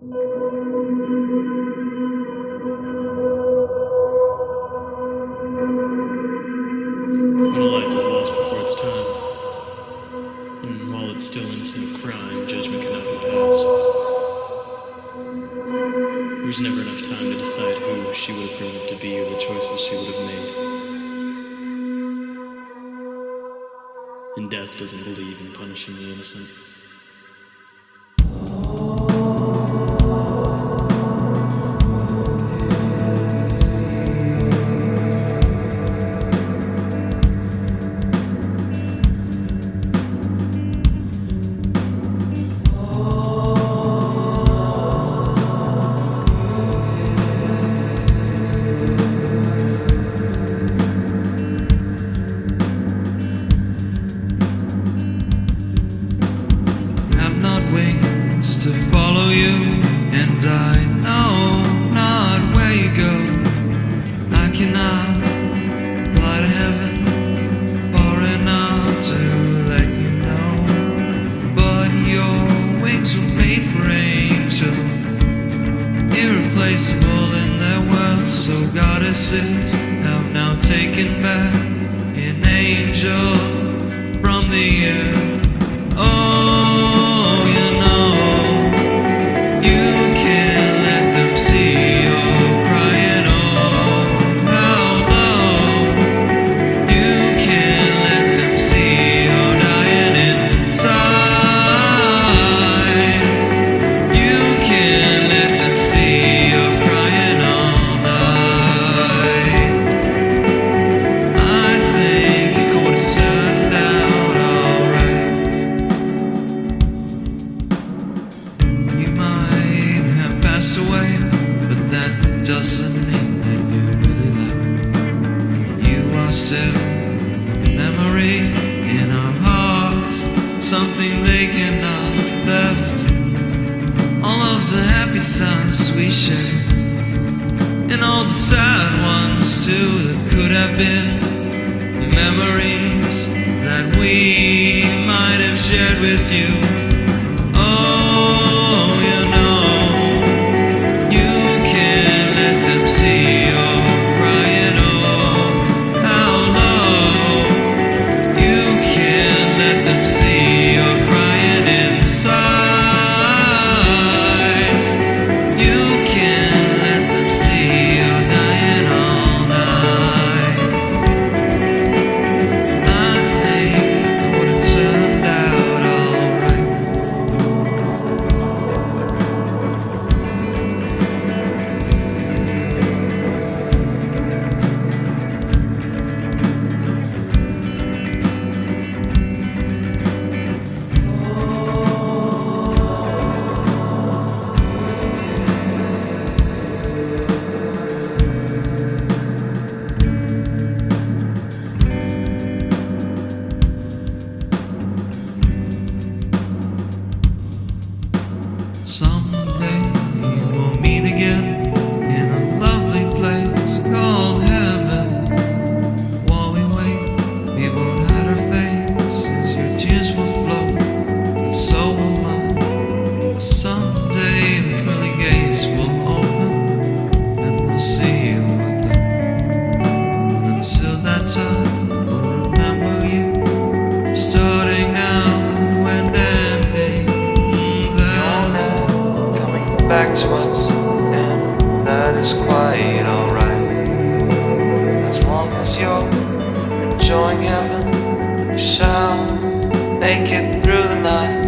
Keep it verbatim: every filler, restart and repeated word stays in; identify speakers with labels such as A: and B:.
A: When a life is lost before its time, and while it's still innocent of crime, judgment cannot be passed. There was never enough time to decide who she would have grown up to be or the choices she would have made. And death doesn't believe in punishing the innocent.
B: To follow you, and I know not where you go. I cannot fly to heaven far enough to let you know, but your wings were made for angels, irreplaceable in their worth. So goddesses have now taken back an angel from the air. Oh, you know, away, but that doesn't mean that you really left. You are still a memory in our hearts, something they cannot left. All of the happy times we shared, and all the sad ones too that could have been the memories that we might have shared with you. Oh, you know, someday we'll meet again in a lovely place called heaven. While we wait, we won't hide our faces. Your tears will flow, and so will mine. Someday the pearly gates will open, and we'll see you again. And until that time, we'll remember you, starting now and ending back to us, and that is quite alright. As long as you're enjoying heaven, we shall make it through the night.